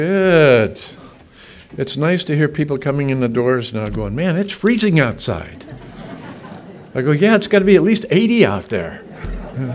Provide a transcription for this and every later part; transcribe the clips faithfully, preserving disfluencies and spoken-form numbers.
Good. It's nice to hear people coming in the doors now going, man, it's freezing outside. I go, yeah, it's got to be at least eighty out there. Yeah.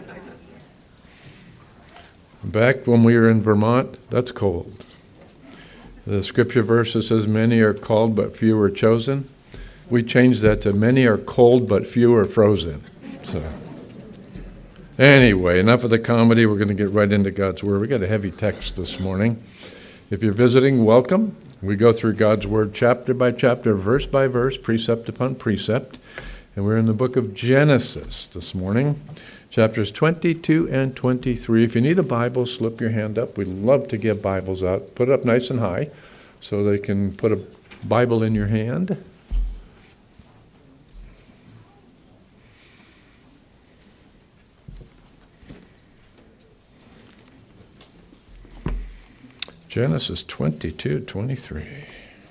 Back when we were in Vermont, that's cold. The scripture verse that says, many are called, but few are chosen. We changed that to, many are cold, but few are frozen. So, anyway, enough of the comedy. We're going to get right into God's Word. We got a heavy text this morning. If you're visiting, welcome. We go through God's Word chapter by chapter, verse by verse, precept upon precept. And we're in the book of Genesis this morning, chapters twenty-two and twenty-three. If you need a Bible, slip your hand up. We'd love to give Bibles out. Put it up nice and high so they can put a Bible in your hand. Genesis twenty-two, twenty-three.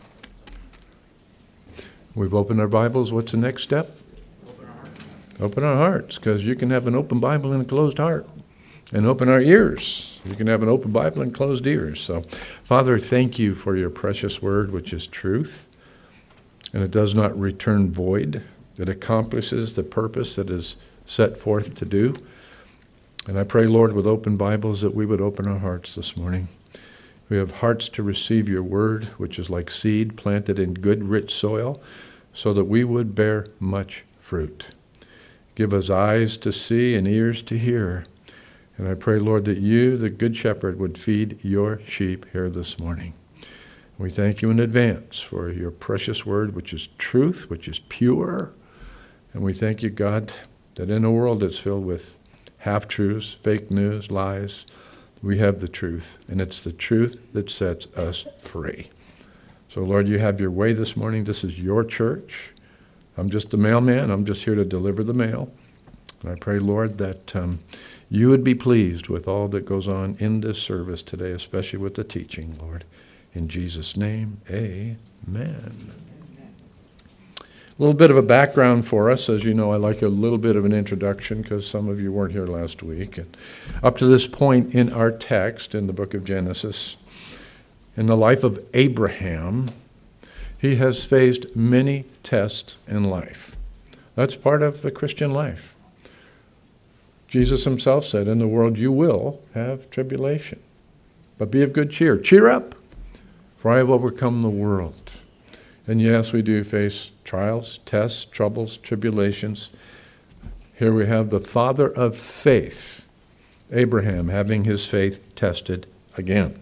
We've opened our Bibles. What's the next step? Open our hearts. Open our hearts, because you can have an open Bible and a closed heart. And open our ears. You can have an open Bible and closed ears. So, Father, thank you for your precious word, which is truth. And it does not return void. It accomplishes the purpose that is set forth to do. And I pray, Lord, with open Bibles, that we would open our hearts this morning. We have hearts to receive your word, which is like seed planted in good, rich soil, so that we would bear much fruit. Give us eyes to see and ears to hear. And I pray, Lord, that you, the good shepherd, would feed your sheep here this morning. We thank you in advance for your precious word, which is truth, which is pure. And we thank you, God, that in a world that's filled with half-truths, fake news, lies, we have the truth, and it's the truth that sets us free. So, Lord, you have your way this morning. This is your church. I'm just the mailman. I'm just here to deliver the mail. And I pray, Lord, that um, you would be pleased with all that goes on in this service today, especially with the teaching, Lord. In Jesus' name, amen. A little bit of a background for us. As you know, I like a little bit of an introduction because some of you weren't here last week. And up to this point in our text in the book of Genesis, in the life of Abraham, he has faced many tests in life. That's part of the Christian life. Jesus himself said, in the world you will have tribulation, but be of good cheer. Cheer up, for I have overcome the world. And yes, we do face trials, tests, troubles, tribulations. Here we have the father of faith, Abraham, having his faith tested again.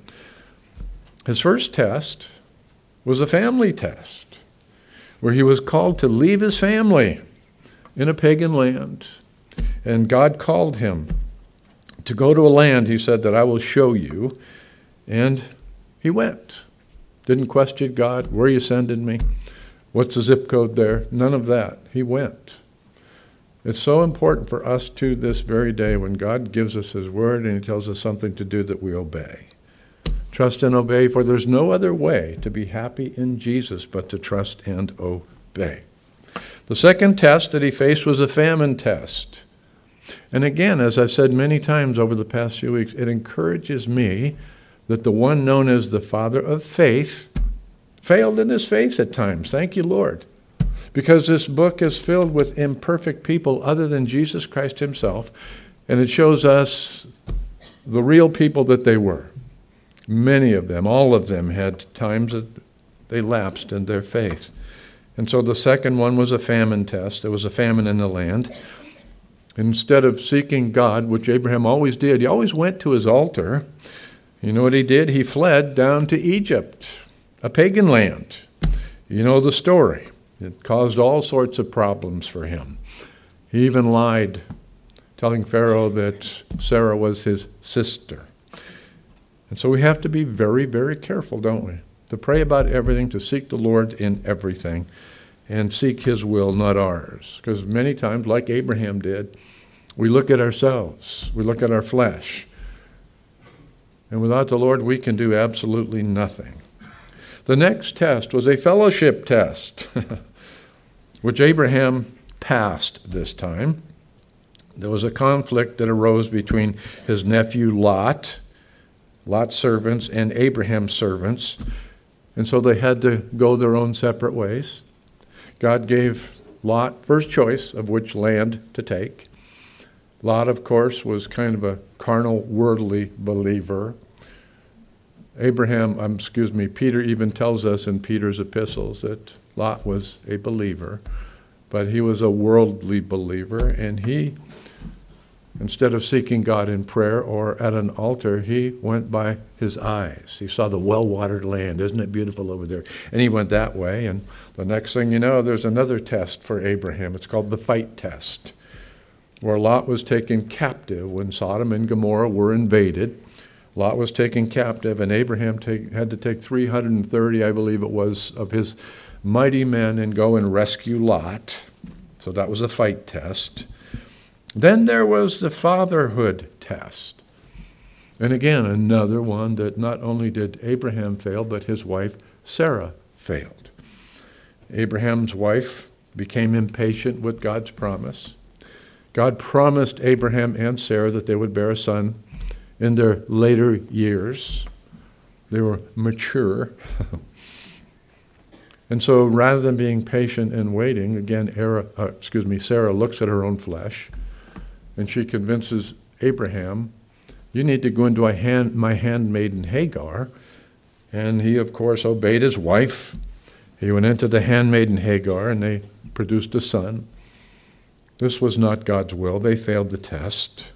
His first test was a family test, where he was called to leave his family in a pagan land. And God called him to go to a land, he said, that I will show you. And he went. Didn't question God, where are you sending me? What's the zip code there? None of that. He went. It's so important for us to this very day when God gives us his word and he tells us something to do that we obey. Trust and obey, for there's no other way to be happy in Jesus but to trust and obey. The second test that he faced was a famine test. And again, as I've said many times over the past few weeks, it encourages me that the one known as the father of faith failed in his faith at times. Thank you, Lord. Because this book is filled with imperfect people other than Jesus Christ himself, and it shows us the real people that they were. Many of them, all of them, had times that they lapsed in their faith. And so the second one was a famine test. There was a famine in the land. Instead of seeking God, which Abraham always did, he always went to his altar. You know what he did? He fled down to Egypt, a pagan land. You know the story. It caused all sorts of problems for him. He even lied, telling Pharaoh that Sarah was his sister. And so we have to be very, very careful, don't we? To pray about everything, to seek the Lord in everything, and seek his will, not ours. Because many times, like Abraham did, we look at ourselves. We look at our flesh. And without the Lord, we can do absolutely nothing. The next test was a fellowship test, which Abraham passed this time. There was a conflict that arose between his nephew Lot, Lot's servants and Abraham's servants. And so they had to go their own separate ways. God gave Lot first choice of which land to take. Lot, of course, was kind of a carnal, worldly believer. Abraham, um, excuse me, Peter even tells us in Peter's epistles that Lot was a believer, but he was a worldly believer, and he, instead of seeking God in prayer or at an altar, he went by his eyes. He saw the well-watered land. Isn't it beautiful over there? And he went that way, and the next thing you know, there's another test for Abraham. It's called the fight test, where Lot was taken captive when Sodom and Gomorrah were invaded. Lot was taken captive, and Abraham take, had to take three hundred thirty, I believe it was, of his mighty men and go and rescue Lot. So that was a fight test. Then there was the fatherhood test. And again, another one that not only did Abraham fail, but his wife Sarah failed. Abraham's wife became impatient with God's promise. God promised Abraham and Sarah that they would bear a son in their later years. They were mature. And so rather than being patient and waiting, again, Era, uh, excuse me, Sarah looks at her own flesh, and she convinces Abraham, you need to go into my, hand, my handmaiden Hagar. And he, of course, obeyed his wife. He went into the handmaiden Hagar, and they produced a son. This was not God's will. They failed the test.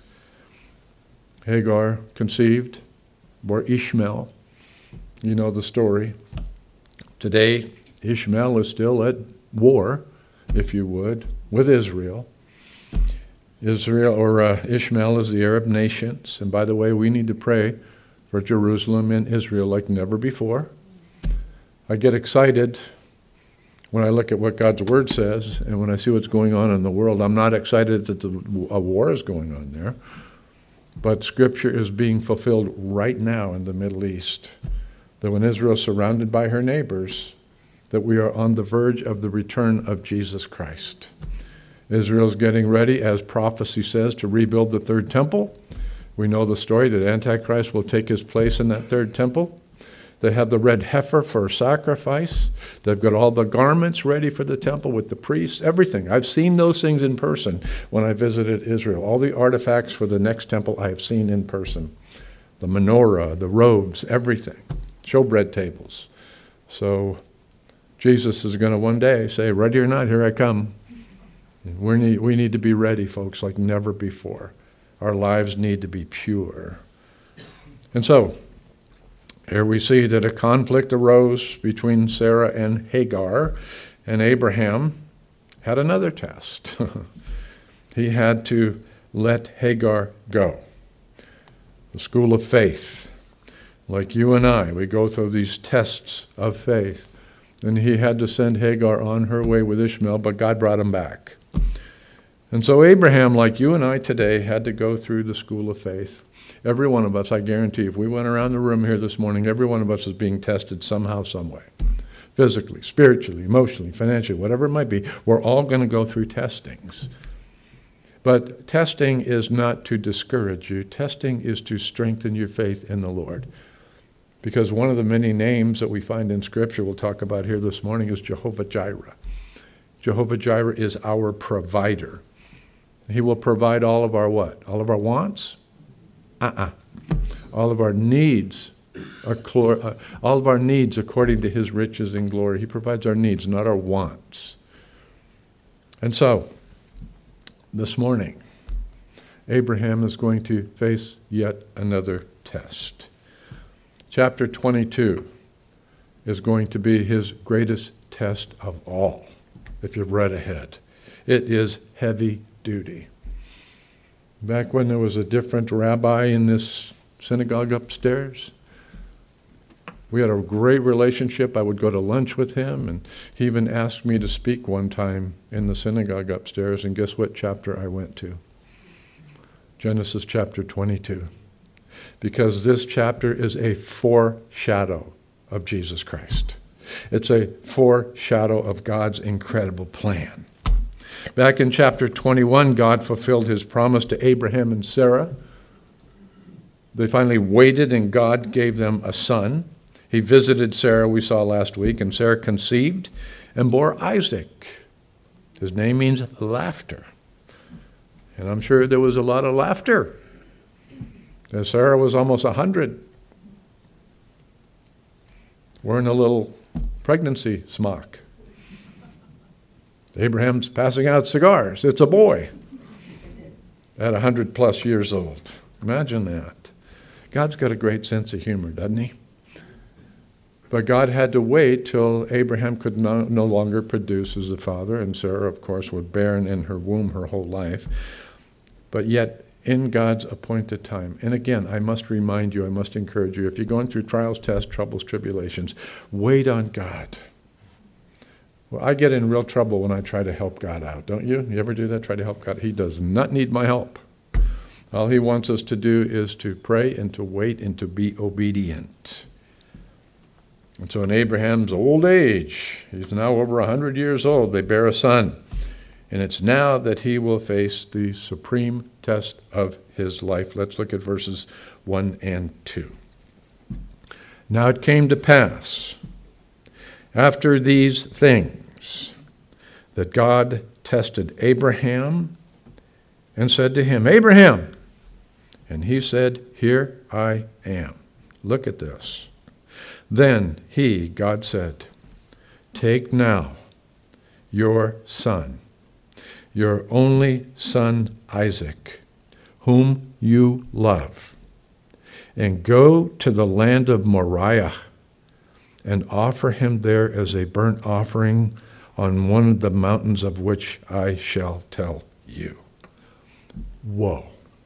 Hagar conceived, bore Ishmael. You know the story. Today, Ishmael is still at war, if you would, with Israel. Israel, or uh, Ishmael is the Arab nations. And by the way, we need to pray for Jerusalem and Israel like never before. I get excited when I look at what God's word says, and when I see what's going on in the world. I'm not excited that the, a war is going on there. But Scripture is being fulfilled right now in the Middle East. That when Israel is surrounded by her neighbors, that we are on the verge of the return of Jesus Christ. Israel is getting ready, as prophecy says, to rebuild the third temple. We know the story that Antichrist will take his place in that third temple. They have the red heifer for sacrifice. They've got all the garments ready for the temple with the priests, everything. I've seen those things in person when I visited Israel. All the artifacts for the next temple I have seen in person. The menorah, the robes, everything. Showbread tables. So Jesus is going to one day say, ready or not, here I come. We need, we need to be ready, folks, like never before. Our lives need to be pure. And so, here we see that a conflict arose between Sarah and Hagar, and Abraham had another test. He had to let Hagar go. The school of faith. Like you and I, we go through these tests of faith. And he had to send Hagar on her way with Ishmael, but God brought him back. And so Abraham, like you and I today, had to go through the school of faith. Every one of us, I guarantee, if we went around the room here this morning, every one of us is being tested somehow, some way. Physically, spiritually, emotionally, financially, whatever it might be, we're all going to go through testings. But testing is not to discourage you. Testing is to strengthen your faith in the Lord. Because one of the many names that we find in Scripture we'll talk about here this morning is Jehovah Jireh. Jehovah Jireh is our provider. He will provide all of our what? All of our wants? Uh-uh. All of our needs, are clor- uh, all of our needs according to his riches and glory. He provides our needs, not our wants. And so, this morning, Abraham is going to face yet another test. Chapter twenty-two is going to be his greatest test of all, if you've read ahead. It is heavy duty. Back when there was a different rabbi in this synagogue upstairs, we had a great relationship. I would go to lunch with him, and he even asked me to speak one time in the synagogue upstairs, and guess what chapter I went to? Genesis chapter twenty-two. Because this chapter is a foreshadow of Jesus Christ. It's a foreshadow of God's incredible plan. Back in chapter twenty-one, God fulfilled his promise to Abraham and Sarah. They finally waited, and God gave them a son. He visited Sarah, we saw last week, and Sarah conceived and bore Isaac. His name means laughter. And I'm sure there was a lot of laughter. And Sarah was almost a hundred, wearing a little pregnancy smock. Abraham's passing out cigars. It's a boy at a hundred plus years old. Imagine that. God's got a great sense of humor, doesn't he? But God had to wait till Abraham could no, no longer produce as a father, and Sarah, of course, was barren in her womb her whole life. But yet, in God's appointed time, and again, I must remind you, I must encourage you, if you're going through trials, tests, troubles, tribulations, wait on God. Well, I get in real trouble when I try to help God out, don't you? You ever do that, try to help God? He does not need my help. All he wants us to do is to pray and to wait and to be obedient. And so in Abraham's old age, he's now over one hundred years old, they bear a son. And it's now that he will face the supreme test of his life. Let's look at verses one and two. Now it came to pass, after these things, that God tested Abraham and said to him, Abraham! And he said, Here I am. Look at this. Then he, God said, Take now your son, your only son Isaac, whom you love, and go to the land of Moriah and offer him there as a burnt offering on one of the mountains of which I shall tell you. Whoa.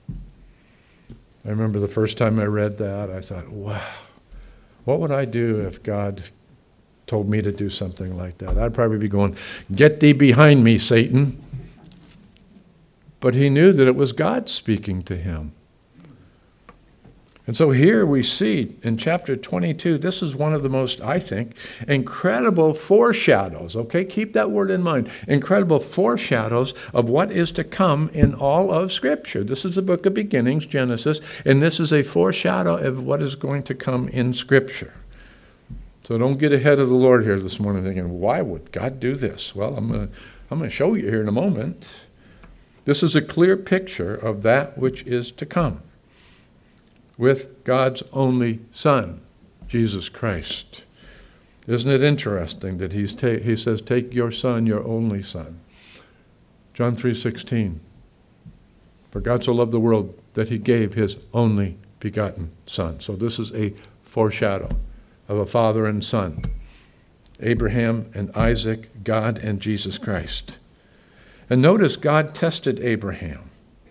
I remember the first time I read that, I thought, wow, what would I do if God told me to do something like that? I'd probably be going, get thee behind me, Satan. But he knew that it was God speaking to him. And so here we see in chapter twenty-two, this is one of the most, I think, incredible foreshadows, okay? Keep that word in mind. Incredible foreshadows of what is to come in all of Scripture. This is the book of beginnings, Genesis, and this is a foreshadow of what is going to come in Scripture. So don't get ahead of the Lord here this morning thinking, why would God do this? Well, I'm going to I'm going to show you here in a moment. This is a clear picture of that which is to come with God's only Son, Jesus Christ. Isn't it interesting that he's ta- he says, take your son, your only son. John three sixteen. For God so loved the world that he gave his only begotten Son. So this is a foreshadow of a father and son. Abraham and Isaac, God and Jesus Christ. And notice God tested Abraham.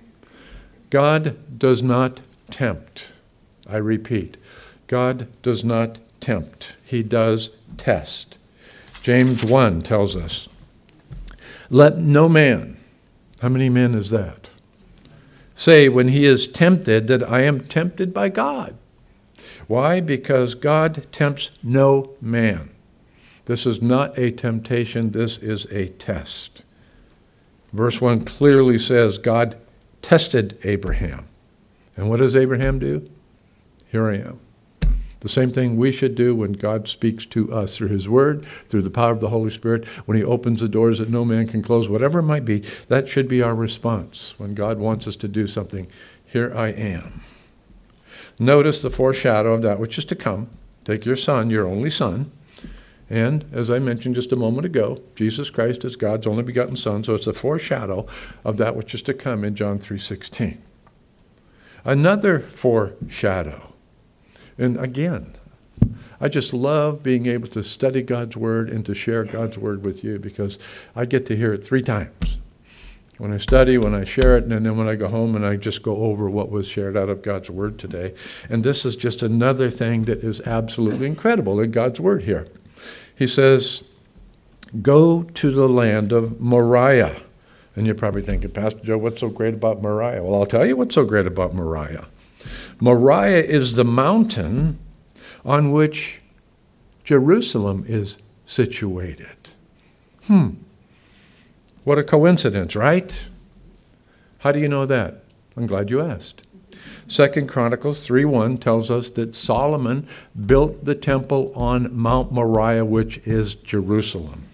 God does not tempt. I repeat, God does not tempt. He does test. James one tells us, let no man, how many men is that, say when he is tempted that I am tempted by God. Why? Because God tempts no man. This is not a temptation, this is a test. Verse one clearly says God tested Abraham. And what does Abraham do? Here I am. The same thing we should do when God speaks to us through his word, through the power of the Holy Spirit, when he opens the doors that no man can close, whatever it might be, that should be our response when God wants us to do something. Here I am. Notice the foreshadow of that which is to come. Take your son, your only son, and as I mentioned just a moment ago, Jesus Christ is God's only begotten Son, so it's a foreshadow of that which is to come in John three sixteen. Another foreshadow. And again, I just love being able to study God's Word and to share God's Word with you because I get to hear it three times. When I study, when I share it, and then when I go home and I just go over what was shared out of God's Word today. And this is just another thing that is absolutely incredible in God's Word here. He says, go to the land of Moriah. And you're probably thinking, Pastor Joe, what's so great about Moriah? Well, I'll tell you what's so great about Moriah. Moriah is the mountain on which Jerusalem is situated. Hmm. What a coincidence, right? How do you know that? I'm glad you asked. Second Chronicles three one tells us that Solomon built the temple on Mount Moriah, which is Jerusalem.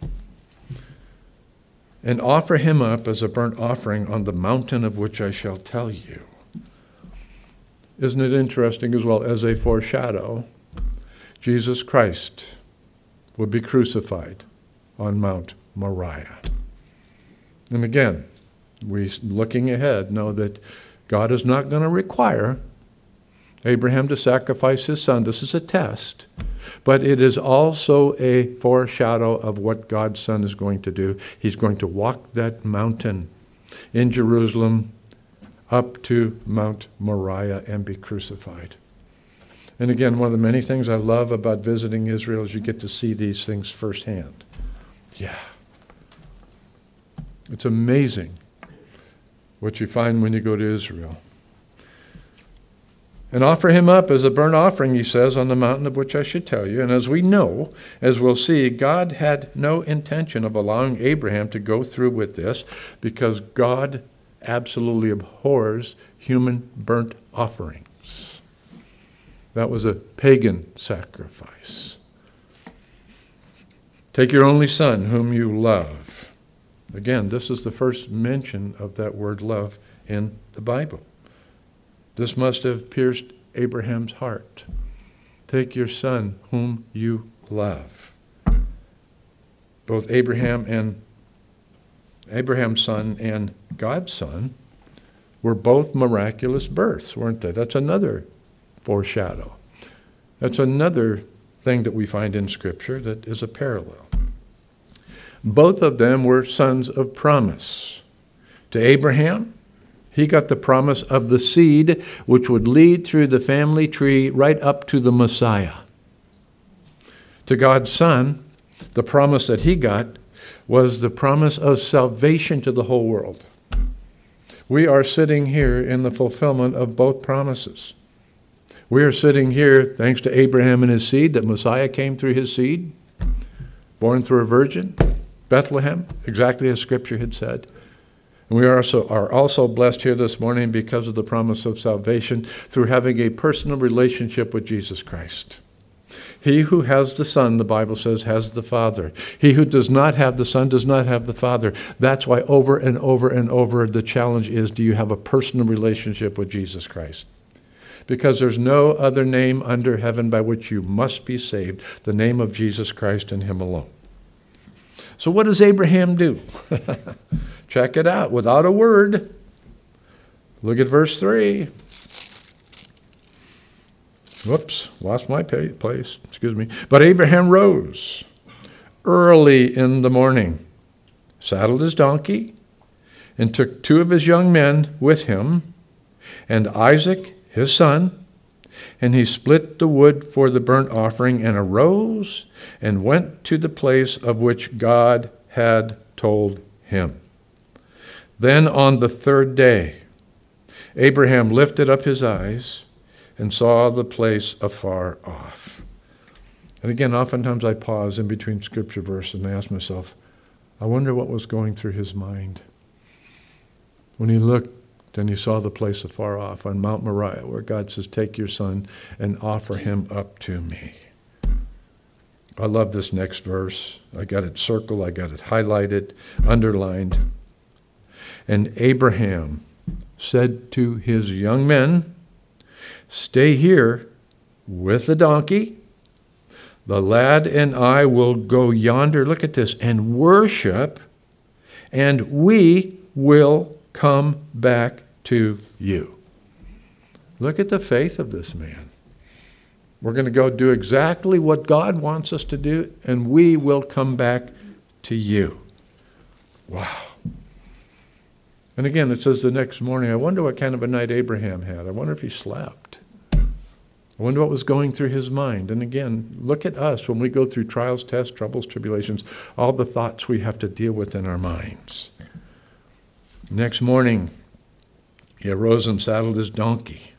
And offer him up as a burnt offering on the mountain of which I shall tell you. Isn't it interesting as well, as a foreshadow, Jesus Christ would be crucified on Mount Moriah. And again, we, looking ahead, know that God is not going to require Abraham to sacrifice his son. This is a test. But it is also a foreshadow of what God's Son is going to do. He's going to walk that mountain in Jerusalem up to Mount Moriah and be crucified. And again, one of the many things I love about visiting Israel is you get to see these things firsthand. Yeah. It's amazing what you find when you go to Israel. And offer him up as a burnt offering, he says, on the mountain of which I should tell you. And as we know, as we'll see, God had no intention of allowing Abraham to go through with this because God absolutely abhors human burnt offerings. That was a pagan sacrifice. Take your only son, whom you love. Again, this is the first mention of that word love in the Bible. This must have pierced Abraham's heart. Take your son, whom you love. Both Abraham and Abraham's son and God's son were both miraculous births, weren't they? That's another foreshadow. That's another thing that we find in Scripture that is a parallel. Both of them were sons of promise. To Abraham, he got the promise of the seed which would lead through the family tree right up to the Messiah. To God's Son, the promise that he got was the promise of salvation to the whole world. We are sitting here in the fulfillment of both promises. We are sitting here thanks to Abraham and his seed, that Messiah came through his seed, born through a virgin, Bethlehem, exactly as Scripture had said. And we are also, are also blessed here this morning because of the promise of salvation through having a personal relationship with Jesus Christ. He who has the Son, the Bible says, has the Father. He who does not have the Son does not have the Father. That's why over and over and over the challenge is, do you have a personal relationship with Jesus Christ? Because there's no other name under heaven by which you must be saved, the name of Jesus Christ and him alone. So what does Abraham do? Check it out. Without a word, look at verse three. Whoops, lost my place. Excuse me. But Abraham rose early in the morning, saddled his donkey, and took two of his young men with him, and Isaac, his son, and he split the wood for the burnt offering, and arose and went to the place of which God had told him. Then on the third day, Abraham lifted up his eyes and saw the place afar off. And again, oftentimes I pause in between scripture verses and I ask myself, I wonder what was going through his mind when he looked and he saw the place afar off on Mount Moriah, where God says, take your son and offer him up to me. I love this next verse. I got it circled, I got it highlighted, underlined. And Abraham said to his young men, stay here with the donkey. The lad and I will go yonder, look at this, and worship, and we will come back to you. Look at the faith of this man. We're going to go do exactly what God wants us to do, and we will come back to you. Wow. And again, it says the next morning, I wonder what kind of a night Abraham had. I wonder if he slept. I wonder what was going through his mind. And again, look at us when we go through trials, tests, troubles, tribulations, all the thoughts we have to deal with in our minds. Next morning, he arose and saddled his donkey.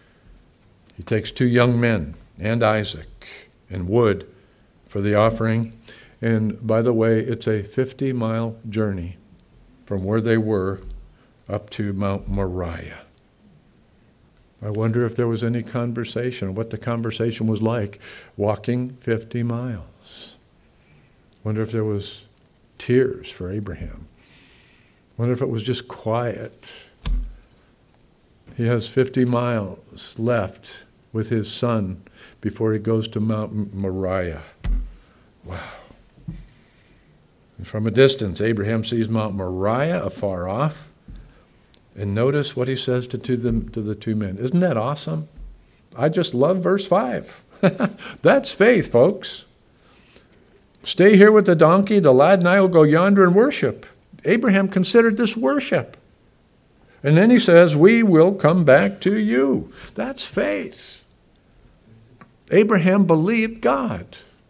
He takes two young men and Isaac and wood for the offering. And by the way, it's a fifty-mile journey from where they were up to Mount Moriah. I wonder if there was any conversation, what the conversation was like walking fifty miles. Wonder if there was tears for Abraham. Wonder if it was just quiet. He has fifty miles left with his son before he goes to Mount Moriah. Wow. And from a distance, Abraham sees Mount Moriah afar off. And notice what he says to, to, the, to the two men. Isn't that awesome? I just love verse five. That's faith, folks. Stay here with the donkey. The lad and I will go yonder and worship. Abraham considered this worship. And then he says, we will come back to you. That's faith. Abraham believed God.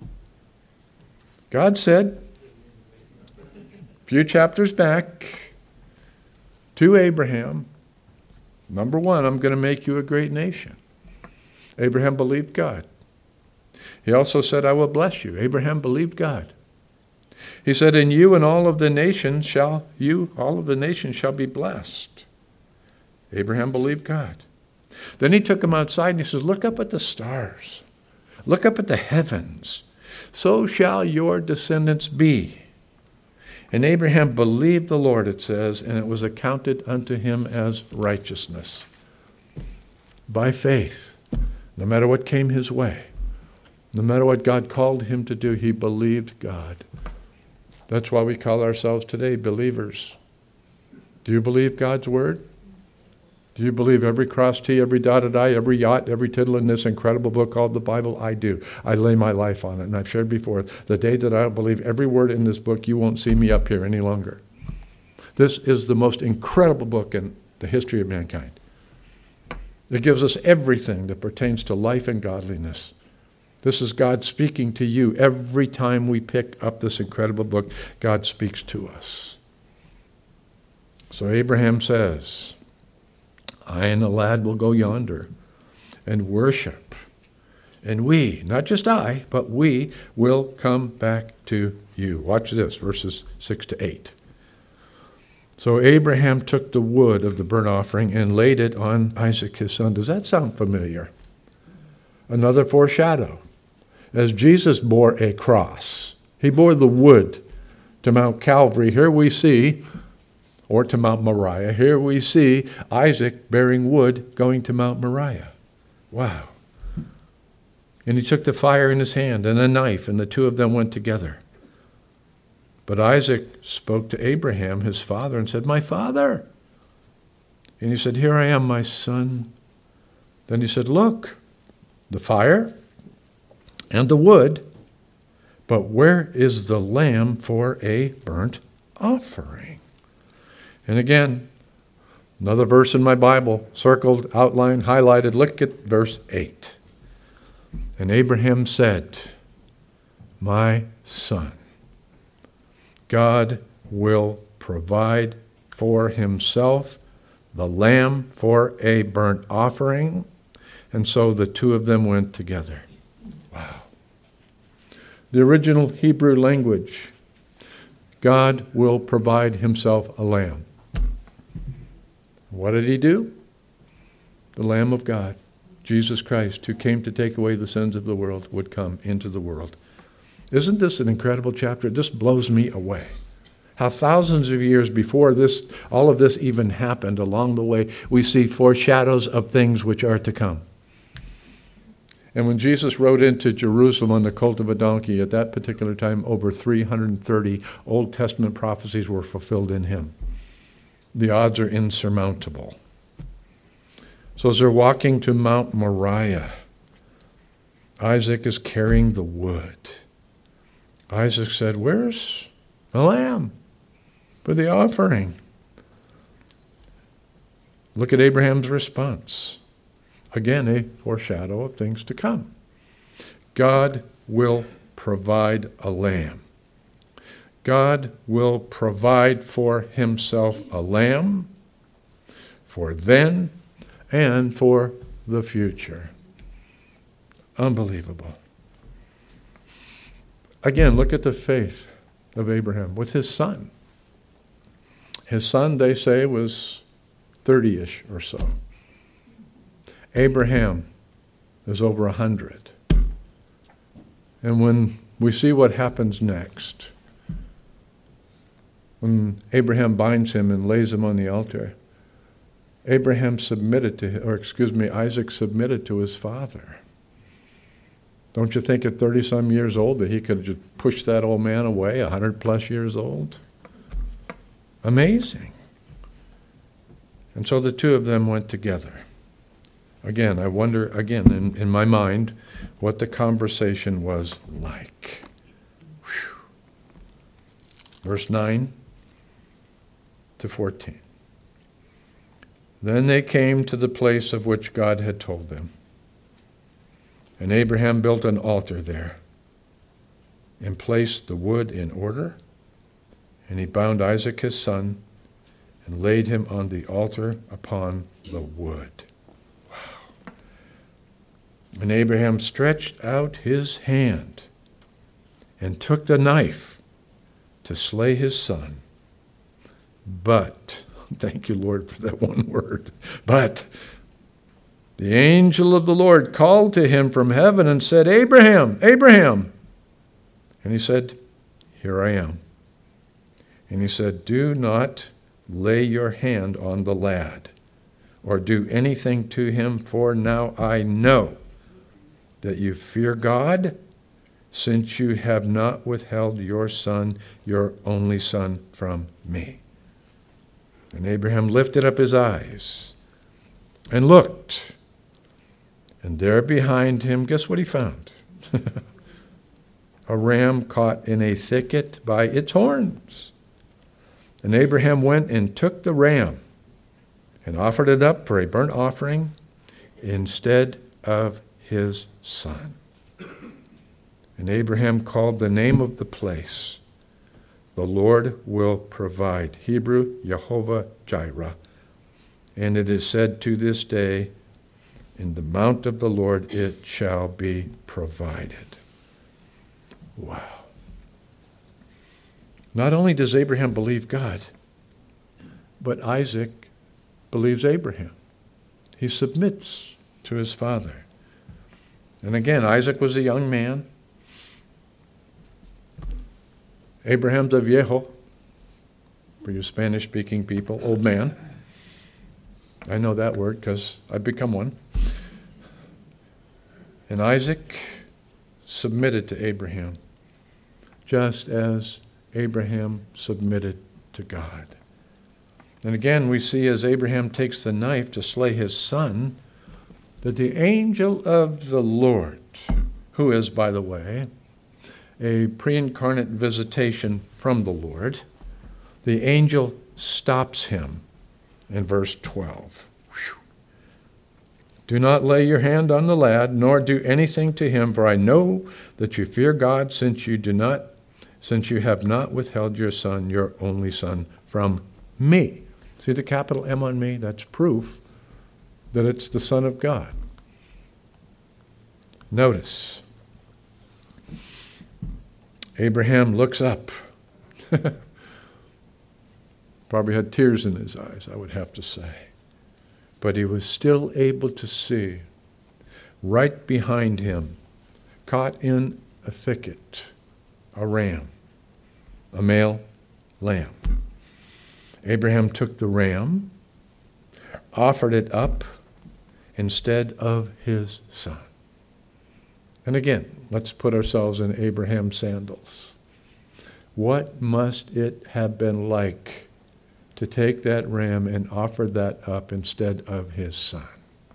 God said, a few chapters back, to Abraham, number one, I'm going to make you a great nation. Abraham believed God. He also said, I will bless you. Abraham believed God. He said, in you and all of the nations shall you, all of the nations shall be blessed. Abraham believed God. Then he took him outside and he says, look up at the stars. Look up at the heavens. So shall your descendants be. And Abraham believed the Lord, it says, and it was accounted unto him as righteousness. By faith, no matter what came his way, no matter what God called him to do, he believed God. That's why we call ourselves today believers. Do you believe God's word? Do you believe every cross T, every dotted I, every yacht, every tittle in this incredible book called the Bible? I do. I lay my life on it. And I've shared before, the day that I don't believe every word in this book, you won't see me up here any longer. This is the most incredible book in the history of mankind. It gives us everything that pertains to life and godliness. This is God speaking to you. Every time we pick up this incredible book, God speaks to us. So Abraham says, I and the lad will go yonder and worship. And we, not just I, but we will come back to you. Watch this, verses six to eight. So Abraham took the wood of the burnt offering and laid it on Isaac his son. Does that sound familiar? Another foreshadow. As Jesus bore a cross, he bore the wood to Mount Calvary. Here we see, or to Mount Moriah, here we see Isaac bearing wood going to Mount Moriah. Wow. And he took the fire in his hand and a knife, and the two of them went together. But Isaac spoke to Abraham, his father, and said, my father. And he said, here I am, my son. Then he said, look, the fire and the wood, but where is the lamb for a burnt offering? And again, another verse in my Bible, circled, outlined, highlighted. Look at verse eight. And Abraham said, my son, God will provide for himself the lamb for a burnt offering. And so the two of them went together. Wow. The original Hebrew language, God will provide himself a lamb. What did he do? The Lamb of God, Jesus Christ, who came to take away the sins of the world, would come into the world. Isn't this an incredible chapter? It just blows me away. How thousands of years before this, all of this even happened, along the way, we see foreshadows of things which are to come. And when Jesus rode into Jerusalem on the colt of a donkey, at that particular time, over three hundred thirty Old Testament prophecies were fulfilled in him. The odds are insurmountable. So as they're walking to Mount Moriah, Isaac is carrying the wood. Isaac said, where's the lamb for the offering? Look at Abraham's response. Again, a foreshadow of things to come. God will provide a lamb. God will provide for himself a lamb for then and for the future. Unbelievable. Again, look at the faith of Abraham with his son. His son, they say, was thirty-ish or so. Abraham is over a hundred. And when we see what happens next, when Abraham binds him and lays him on the altar, Abraham submitted to, or excuse me, Isaac submitted to his father. Don't you think at thirty-some years old that he could have just pushed that old man away, a hundred plus years old? Amazing. And so the two of them went together. Again, I wonder, again, in, in my mind, what the conversation was like. Whew. Verse nine to fourteen. Then they came to the place of which God had told them. And Abraham built an altar there and placed the wood in order. And he bound Isaac his son and laid him on the altar upon the wood. Wow. And Abraham stretched out his hand and took the knife to slay his son. But, thank you, Lord, for that one word, but the angel of the Lord called to him from heaven and said, Abraham, Abraham. And he said, here I am. And he said, do not lay your hand on the lad or do anything to him, for now I know that you fear God, since you have not withheld your son, your only son, from me. And Abraham lifted up his eyes and looked, and there behind him, guess what he found? A ram caught in a thicket by its horns. And Abraham went and took the ram and offered it up for a burnt offering instead of his son. And Abraham called the name of the place, the Lord will provide. Hebrew, Jehovah Jireh. And it is said to this day, in the mount of the Lord it shall be provided. Wow. Not only does Abraham believe God, but Isaac believes Abraham. He submits to his father. And again, Isaac was a young man. Abraham's a viejo, for you Spanish-speaking people, old man. I know that word because I've become one. And Isaac submitted to Abraham, just as Abraham submitted to God. And again, we see as Abraham takes the knife to slay his son, that the angel of the Lord, who is, by the way, a pre-incarnate visitation from the Lord, the angel stops him in verse twelve. Whew. Do not lay your hand on the lad, nor do anything to him, for I know that you fear God, since you do not, since you have not withheld your son, your only son, from me. See the capital M on me? That's proof that it's the Son of God. Notice, Abraham looks up. Probably had tears in his eyes, I would have to say. But he was still able to see right behind him, caught in a thicket, a ram, a male lamb. Abraham took the ram, offered it up instead of his son. And again, let's put ourselves in Abraham's sandals. What must it have been like to take that ram and offer that up instead of his son?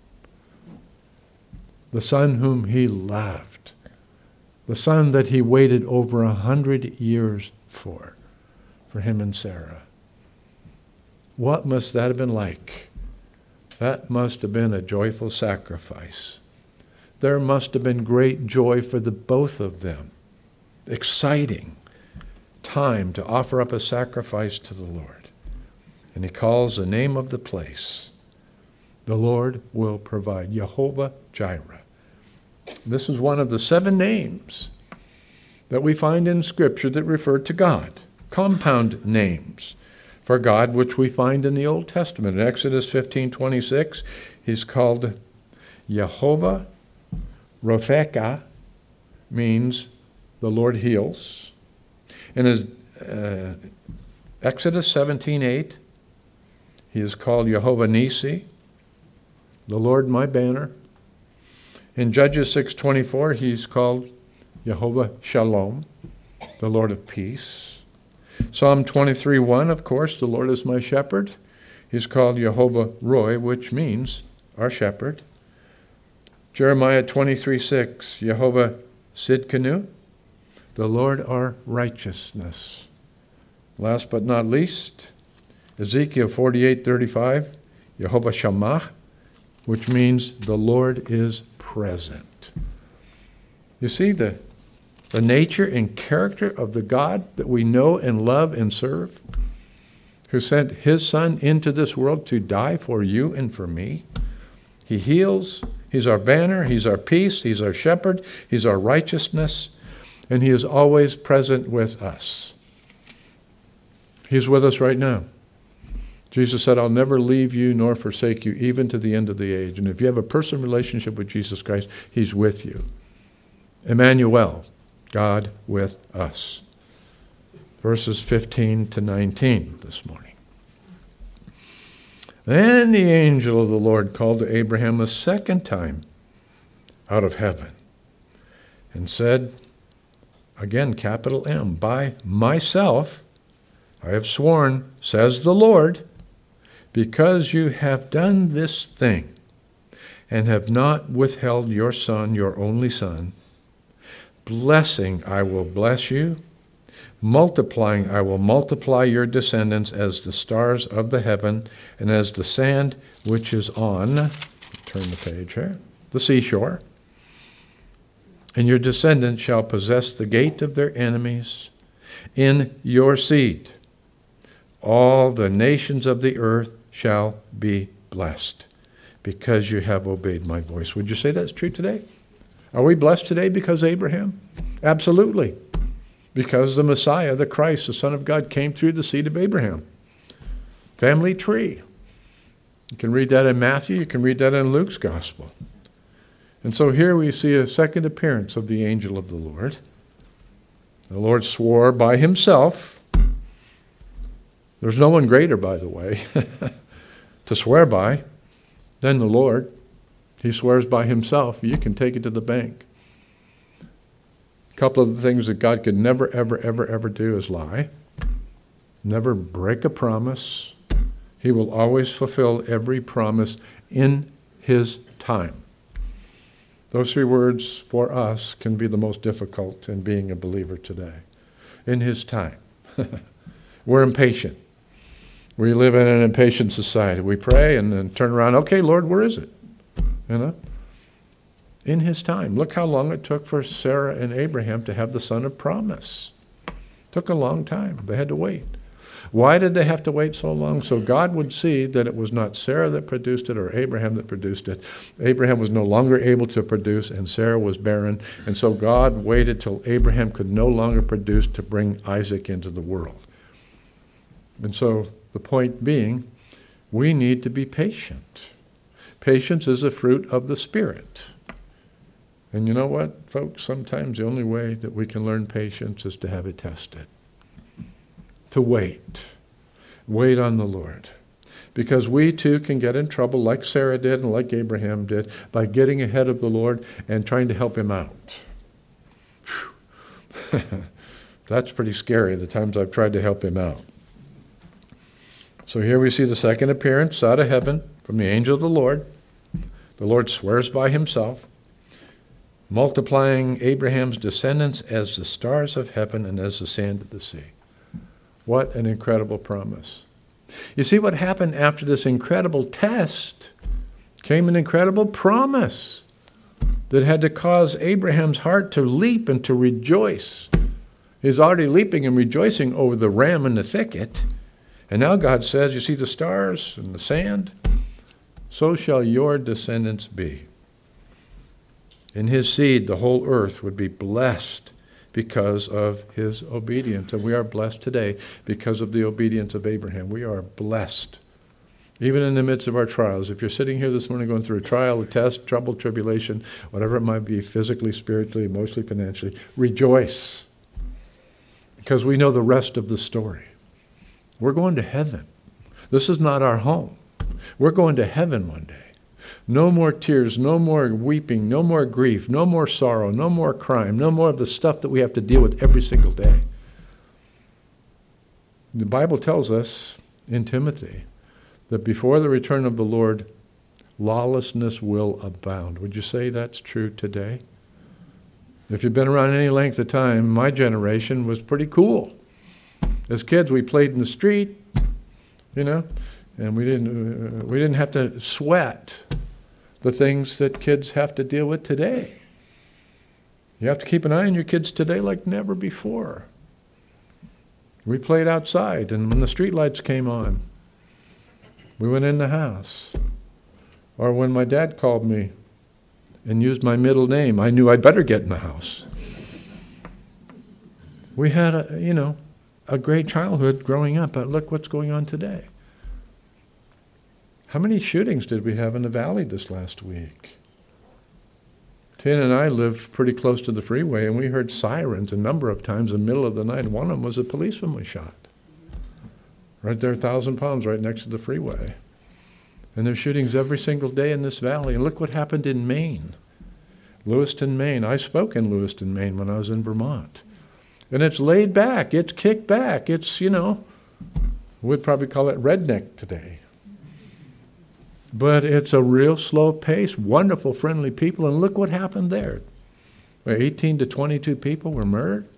The son whom he loved. The son that he waited over a hundred years for, for him and Sarah. What must that have been like? That must have been a joyful sacrifice. There must have been great joy for the both of them. Exciting time to offer up a sacrifice to the Lord. And he calls the name of the place, the Lord will provide, Jehovah Jireh. This is one of the seven names that we find in Scripture that refer to God, compound names for God, which we find in the Old Testament. In Exodus fifteen twenty-six, he's called Yehovah Ropheka means the Lord heals. In his, uh, Exodus seventeen eight, he is called Yehovah Nisi, the Lord my banner. In Judges six twenty-four, he's called Yehovah Shalom, the Lord of peace. Psalm twenty-three one, of course, the Lord is my shepherd. He's called Yehovah Roy, which means our shepherd. Jeremiah twenty-three six, Yehovah Sidkenu, the Lord our righteousness. Last but not least, Ezekiel forty-eight thirty-five, Yehovah Shammah, which means the Lord is present. You see the, the nature and character of the God that we know and love and serve, who sent his Son into this world to die for you and for me. He heals. He's our banner. He's our peace. He's our shepherd. He's our righteousness. And he is always present with us. He's with us right now. Jesus said, I'll never leave you nor forsake you, even to the end of the age. And if you have a personal relationship with Jesus Christ, he's with you. Emmanuel, God with us. Verses fifteen to nineteen this morning. Then the angel of the Lord called to Abraham a second time out of heaven and said, again, capital M, by myself I have sworn, says the Lord, because you have done this thing and have not withheld your son, your only son, blessing I will bless you, multiplying I will multiply your descendants as the stars of the heaven and as the sand which is on, turn the page here, the seashore. And your descendants shall possess the gate of their enemies. In your seed all the nations of the earth shall be blessed, because you have obeyed my voice. Would you say that's true today? Are we blessed today because of Abraham? Absolutely. Because the Messiah, the Christ, the Son of God, came through the seed of Abraham. Family tree. You can read that in Matthew. You can read that in Luke's gospel. And so here we see a second appearance of the angel of the Lord. The Lord swore by himself. There's no one greater, by the way, to swear by than the Lord. He swears by himself. You can take it to the bank. A couple of the things that God could never, ever, ever, ever do is lie. Never break a promise. He will always fulfill every promise in his time. Those three words for us can be the most difficult in being a believer today. In his time. We're impatient. We live in an impatient society. We pray and then turn around, okay, Lord, where is it? You know? In his time. Look how long it took for Sarah and Abraham to have the son of promise. It took a long time. They had to wait. Why did they have to wait so long? So God would see that it was not Sarah that produced it or Abraham that produced it. Abraham was no longer able to produce, and Sarah was barren. And so God waited till Abraham could no longer produce to bring Isaac into the world. And so the point being, we need to be patient. Patience is a fruit of the Spirit. And you know what, folks? Sometimes the only way that we can learn patience is to have it tested. To wait. Wait on the Lord. Because we too can get in trouble like Sarah did and like Abraham did by getting ahead of the Lord and trying to help him out. That's pretty scary, the times I've tried to help him out. So here we see the second appearance out of heaven from the angel of the Lord. The Lord swears by himself, multiplying Abraham's descendants as the stars of heaven and as the sand of the sea. What an incredible promise. You see what happened after this incredible test came an incredible promise that had to cause Abraham's heart to leap and to rejoice. He's already leaping and rejoicing over the ram in the thicket. And now God says, you see the stars and the sand? So shall your descendants be. In his seed, the whole earth would be blessed because of his obedience. And we are blessed today because of the obedience of Abraham. We are blessed. Even in the midst of our trials. If you're sitting here this morning going through a trial, a test, trouble, tribulation, whatever it might be, physically, spiritually, emotionally, financially, rejoice. Because we know the rest of the story. We're going to heaven. This is not our home. We're going to heaven one day. No more tears, no more weeping, no more grief, no more sorrow, no more crime, no more of the stuff that we have to deal with every single day. The Bible tells us in Timothy that before the return of the Lord, lawlessness will abound. Would you say that's true today? If you've been around any length of time, my generation was pretty cool. As kids, we played in the street, you know, and we didn't uh, we didn't have to sweat the things that kids have to deal with today. You have to keep an eye on your kids today like never before. We played outside, and when the street lights came on, we went in the house. Or when my dad called me and used my middle name, I knew I'd better get in the house. We had, a, you know, a great childhood growing up, but look what's going on today. How many shootings did we have in the valley this last week? Tina and I live pretty close to the freeway, and we heard sirens a number of times in the middle of the night. One of them was a policeman we shot. Right there, Thousand Palms, right next to the freeway. And there's shootings every single day in this valley. And look what happened in Maine. Lewiston, Maine. I spoke in Lewiston, Maine when I was in Vermont. And it's laid back. It's kicked back. It's, you know, we'd probably call it redneck today. But it's a real slow pace, wonderful, friendly people. And look what happened there. eighteen to twenty-two people were murdered.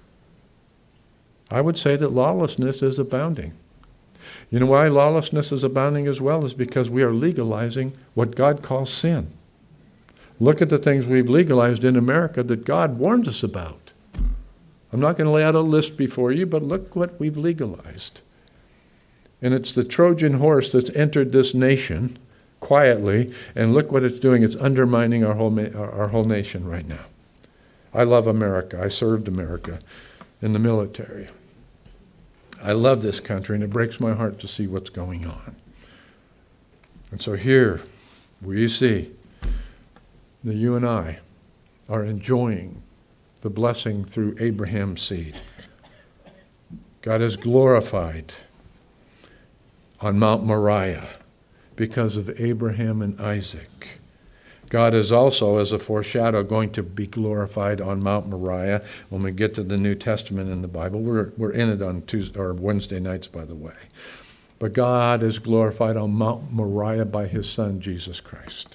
I would say that lawlessness is abounding. You know why lawlessness is abounding as well? Is because we are legalizing what God calls sin. Look at the things we've legalized in America that God warns us about. I'm not going to lay out a list before you, but look what we've legalized. And it's the Trojan horse that's entered this nation quietly, and look what it's doing. It's undermining our whole, our whole nation right now. I love America. I served America in the military. I love this country, and it breaks my heart to see what's going on. And so here we see that you and I are enjoying the blessing through Abraham's seed. God is glorified on Mount Moriah because of Abraham and Isaac. God is also, as a foreshadow, going to be glorified on Mount Moriah when we get to the New Testament in the Bible. We're, we're in it on Tuesday or Wednesday nights, by the way. But God is glorified on Mount Moriah by his Son, Jesus Christ.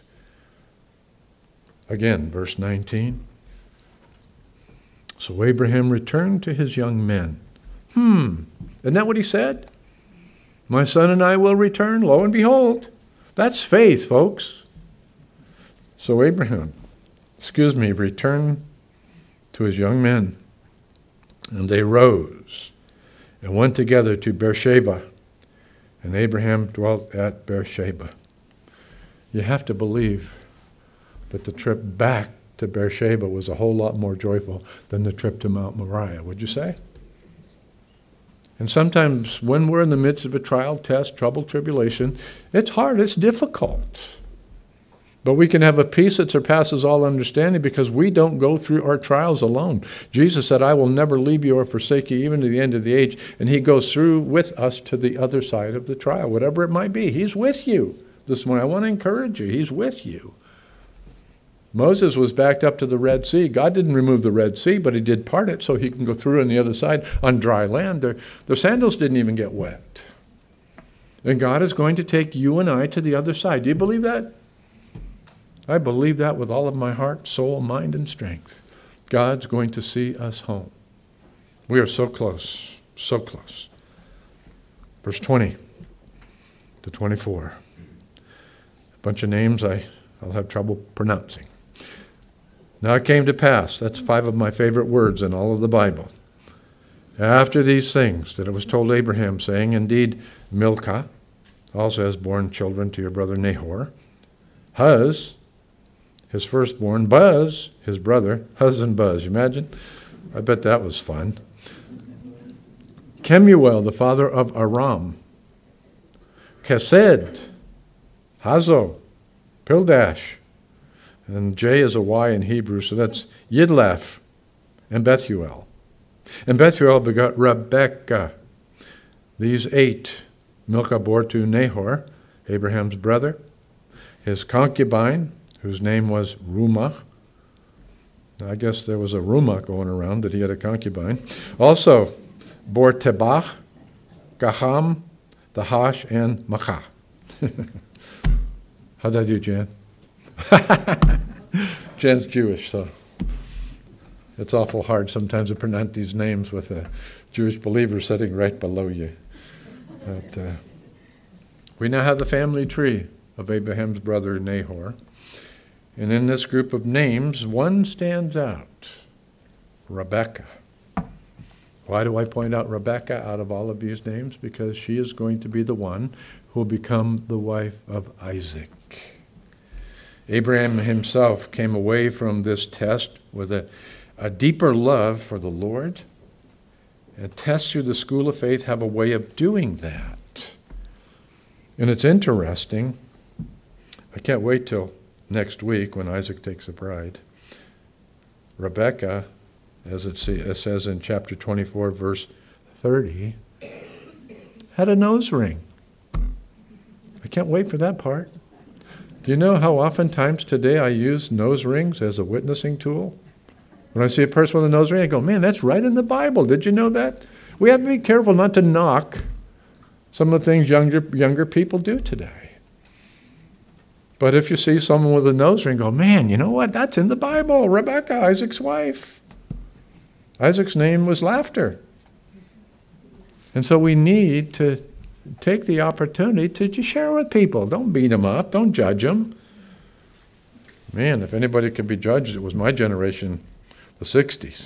Again, verse nineteen. So Abraham returned to his young men. Hmm, isn't that what he said? My son and I will return. Lo and behold, that's faith, folks. So Abraham, excuse me, returned to his young men, and they rose and went together to Beersheba, and Abraham dwelt at Beersheba. You have to believe that the trip back to Beersheba was a whole lot more joyful than the trip to Mount Moriah, would you say? And sometimes when we're in the midst of a trial, test, trouble, tribulation, it's hard, it's difficult. But we can have a peace that surpasses all understanding because we don't go through our trials alone. Jesus said, I will never leave you or forsake you even to the end of the age. And he goes through with us to the other side of the trial, whatever it might be. He's with you this morning. I want to encourage you. He's with you. Moses was backed up to the Red Sea. God didn't remove the Red Sea, but he did part it so he can go through on the other side on dry land. Their, their sandals didn't even get wet. And God is going to take you and I to the other side. Do you believe that? I believe that with all of my heart, soul, mind, and strength. God's going to see us home. We are so close, so close. Verse twenty to twenty-four. A bunch of names I, I'll have trouble pronouncing. Now it came to pass, that's five of my favorite words in all of the Bible. After these things, that it was told Abraham, saying, indeed, Milcah also has borne children to your brother Nahor. Huz, his firstborn, Buz, his brother, Huz and Buz. You imagine? I bet that was fun. Kemuel, the father of Aram. Chesed, Hazo, Pildash. And J is a Y in Hebrew, so that's Yidlaf and Bethuel. And Bethuel begot Rebekah. These eight Milcah bore to Nahor, Abraham's brother, his concubine, whose name was Rumah. I guess there was a rumor going around that he had a concubine. Also bore Tebach, Gaham, Dahash, and Maachah. How'd I do, Jan? Jan's Jewish, so it's awful hard sometimes to pronounce these names with a Jewish believer sitting right below you. But uh, we now have the family tree of Abraham's brother Nahor. And in this group of names, one stands out, Rebekah. Why do I point out Rebekah out of all of these names? Because she is going to be the one who will become the wife of Isaac. Abraham himself came away from this test with a, a deeper love for the Lord. And tests through the school of faith have a way of doing that. And it's interesting. I can't wait till next week when Isaac takes a bride. Rebekah, as it says in chapter twenty-four, verse thirty, had a nose ring. I can't wait for that part. Do you know how oftentimes today I use nose rings as a witnessing tool? When I see a person with a nose ring, I go, man, that's right in the Bible. Did you know that? We have to be careful not to knock some of the things younger, younger people do today. But if you see someone with a nose ring, go, man, you know what? That's in the Bible. Rebekah, Isaac's wife. Isaac's name was Laughter. And so we need to take the opportunity to just share with people. Don't beat them up. Don't judge them. Man, if anybody could be judged, it was my generation, the sixties.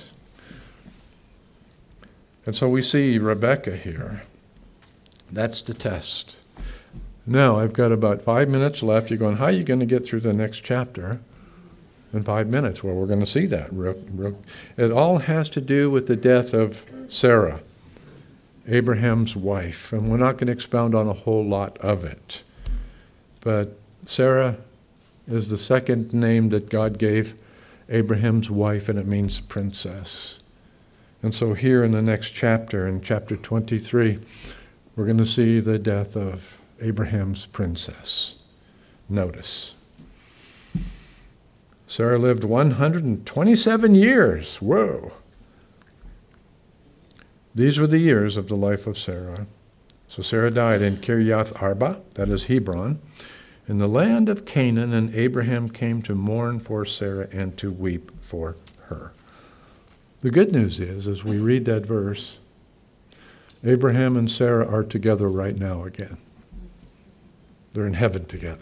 And so we see Rebekah here. That's the test. Now, I've got about five minutes left. You're going, how are you going to get through the next chapter in five minutes? Well, we're going to see that. Real, real. It all has to do with the death of Sarah, Abraham's wife. And we're not going to expound on a whole lot of it. But Sarah is the second name that God gave Abraham's wife, and it means princess. And so here in the next chapter, in chapter twenty-three, we're going to see the death of Abraham's princess. Notice. Sarah lived one hundred twenty-seven years. Whoa. These were the years of the life of Sarah. So Sarah died in Kiriath Arba, that is Hebron, in the land of Canaan, and Abraham came to mourn for Sarah and to weep for her. The good news is, as we read that verse, Abraham and Sarah are together right now again. They're in heaven together.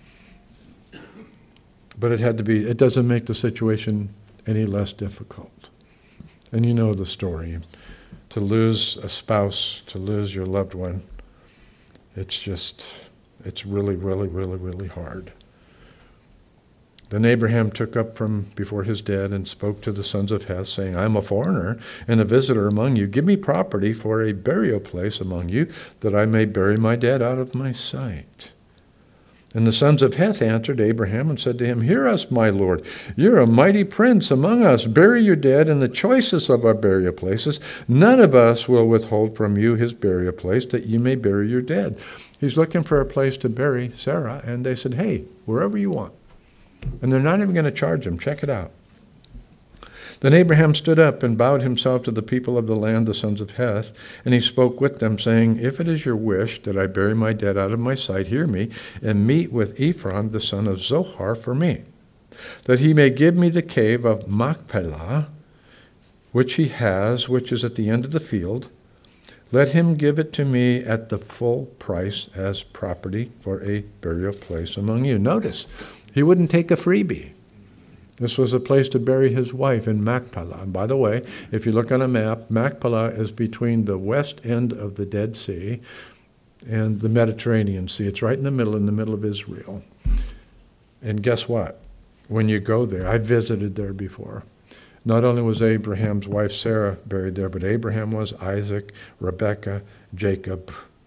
But it had to be, it doesn't make the situation any less difficult. And you know the story. To lose a spouse, to lose your loved one, it's just, it's really, really, really, really hard. Then Abraham took up from before his dead and spoke to the sons of Heth, saying, I am a foreigner and a visitor among you. Give me property for a burial place among you, that I may bury my dead out of my sight. And the sons of Heth answered Abraham and said to him, Hear us, my lord. You're a mighty prince among us. Bury your dead in the choicest of our burial places. None of us will withhold from you his burial place, that you may bury your dead. He's looking for a place to bury Sarah, and they said, hey, wherever you want. And they're not even going to charge him. Check it out. Then Abraham stood up and bowed himself to the people of the land, the sons of Heth, and he spoke with them, saying, If it is your wish that I bury my dead out of my sight, hear me, and meet with Ephron, the son of Zohar, for me, that he may give me the cave of Machpelah, which he has, which is at the end of the field. Let him give it to me at the full price as property for a burial place among you. Notice, he wouldn't take a freebie. This was a place to bury his wife in Machpelah. And by the way, if you look on a map, Machpelah is between the west end of the Dead Sea and the Mediterranean Sea. It's right in the middle, in the middle of Israel. And guess what? When you go there, I visited there before. Not only was Abraham's wife Sarah buried there, but Abraham was, Isaac, Rebekah, Jacob.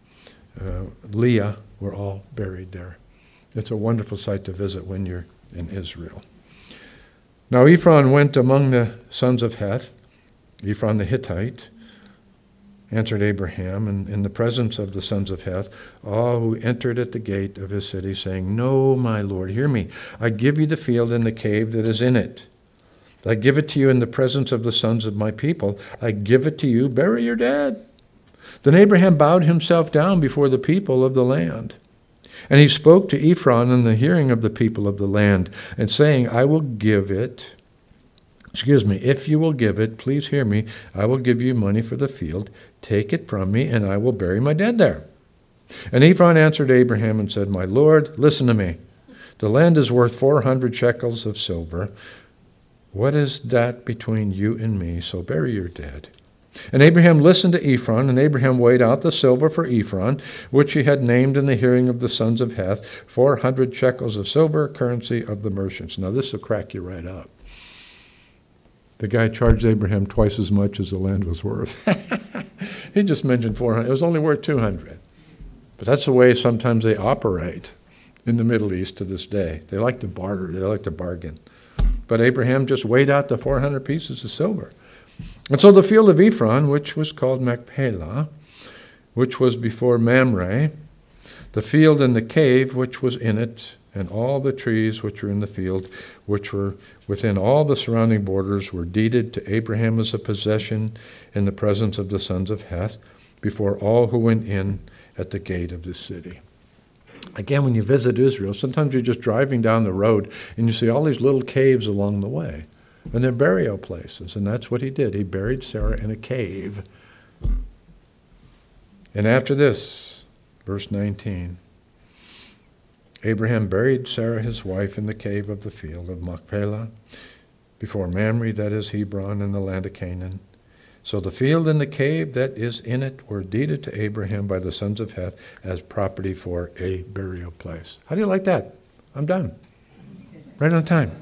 uh, Leah were all buried there. It's a wonderful sight to visit when you're in Israel. Now Ephron went among the sons of Heth. Ephron the Hittite answered Abraham, and in the presence of the sons of Heth, all who entered at the gate of his city, saying, No, my Lord, hear me. I give you the field and the cave that is in it. I give it to you in the presence of the sons of my people. I give it to you. Bury your dead. Then Abraham bowed himself down before the people of the land. And he spoke to Ephron in the hearing of the people of the land, and saying, I will give it, excuse me, if you will give it, please hear me, I will give you money for the field. Take it from me, and I will bury my dead there. And Ephron answered Abraham and said, My Lord, listen to me. The land is worth four hundred shekels of silver. What is that between you and me? So bury your dead. And Abraham listened to Ephron, and Abraham weighed out the silver for Ephron, which he had named in the hearing of the sons of Heth, four hundred shekels of silver, currency of the merchants. Now this will crack you right up. The guy charged Abraham twice as much as the land was worth. He just mentioned four hundred. It was only worth two hundred. But that's the way sometimes they operate in the Middle East to this day. They like to barter. They like to bargain. But Abraham just weighed out the four hundred pieces of silver. And so the field of Ephron, which was called Machpelah, which was before Mamre, the field and the cave which was in it, and all the trees which were in the field, which were within all the surrounding borders, were deeded to Abraham as a possession in the presence of the sons of Heth, before all who went in at the gate of the city. Again, when you visit Israel, sometimes you're just driving down the road and you see all these little caves along the way. And they're burial places, and that's what he did. He buried Sarah in a cave. And after this, verse nineteen, Abraham buried Sarah his wife in the cave of the field of Machpelah, before Mamre, that is Hebron, in the land of Canaan. So the field and the cave that is in it were deeded to Abraham by the sons of Heth as property for a burial place. How do you like that? I'm done. Right on time.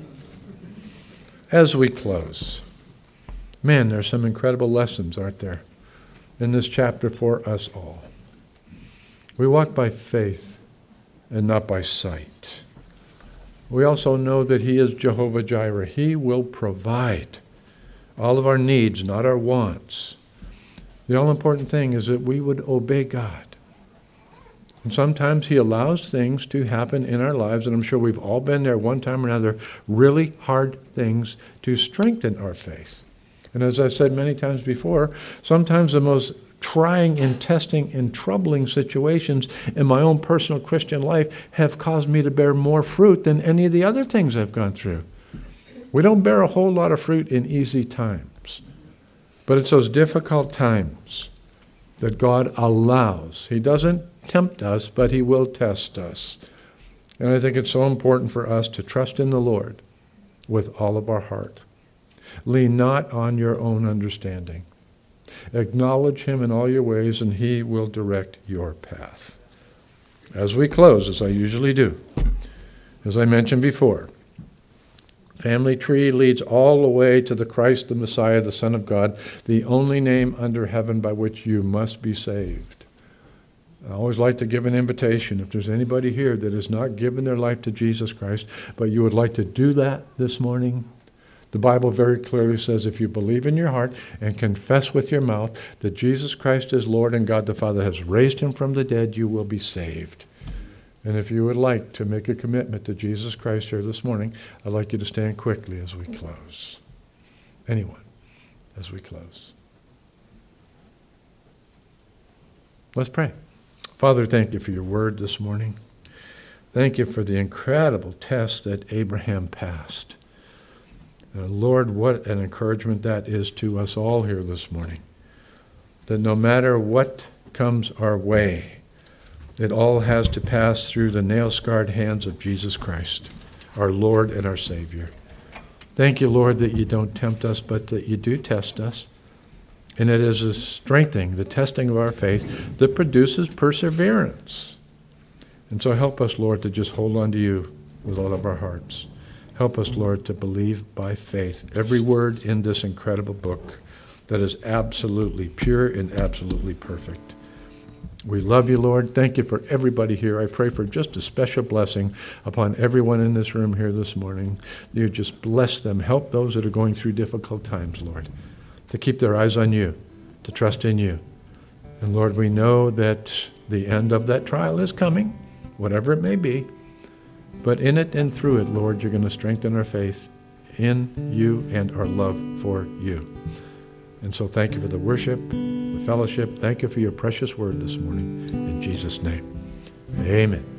As we close, man, there's some incredible lessons, aren't there, in this chapter for us all. We walk by faith and not by sight. We also know that he is Jehovah Jireh. He will provide all of our needs, not our wants. The all-important thing is that we would obey God. And sometimes he allows things to happen in our lives, and I'm sure we've all been there one time or another, really hard things to strengthen our faith. And as I've said many times before, sometimes the most trying and testing and troubling situations in my own personal Christian life have caused me to bear more fruit than any of the other things I've gone through. We don't bear a whole lot of fruit in easy times, but it's those difficult times that God allows. He doesn't tempt us, but he will test us. And I think it's so important for us to trust in the Lord with all of our heart. Lean not on your own understanding. Acknowledge him in all your ways, and he will direct your path. As we close, as I usually do, as I mentioned before, family tree leads all the way to the Christ, the Messiah, the Son of God, the only name under heaven by which you must be saved. I always like to give an invitation. If there's anybody here that has not given their life to Jesus Christ, but you would like to do that this morning, the Bible very clearly says if you believe in your heart and confess with your mouth that Jesus Christ is Lord and God the Father has raised him from the dead, you will be saved. And if you would like to make a commitment to Jesus Christ here this morning, I'd like you to stand quickly as we close. Anyone, as we close. Let's pray. Father, thank you for your word this morning. Thank you for the incredible test that Abraham passed. Uh, Lord, what an encouragement that is to us all here this morning. That no matter what comes our way, it all has to pass through the nail-scarred hands of Jesus Christ, our Lord and our Savior. Thank you, Lord, that you don't tempt us, but that you do test us. And it is the strengthening, the testing of our faith that produces perseverance. And so help us, Lord, to just hold on to you with all of our hearts. Help us, Lord, to believe by faith every word in this incredible book that is absolutely pure and absolutely perfect. We love you, Lord. Thank you for everybody here. I pray for just a special blessing upon everyone in this room here this morning. You just bless them. Help those that are going through difficult times, Lord, to keep their eyes on you, to trust in you. And Lord, we know that the end of that trial is coming, whatever it may be. But in it and through it, Lord, you're going to strengthen our faith in you and our love for you. And so thank you for the worship, the fellowship. Thank you for your precious word this morning. In Jesus' name, amen.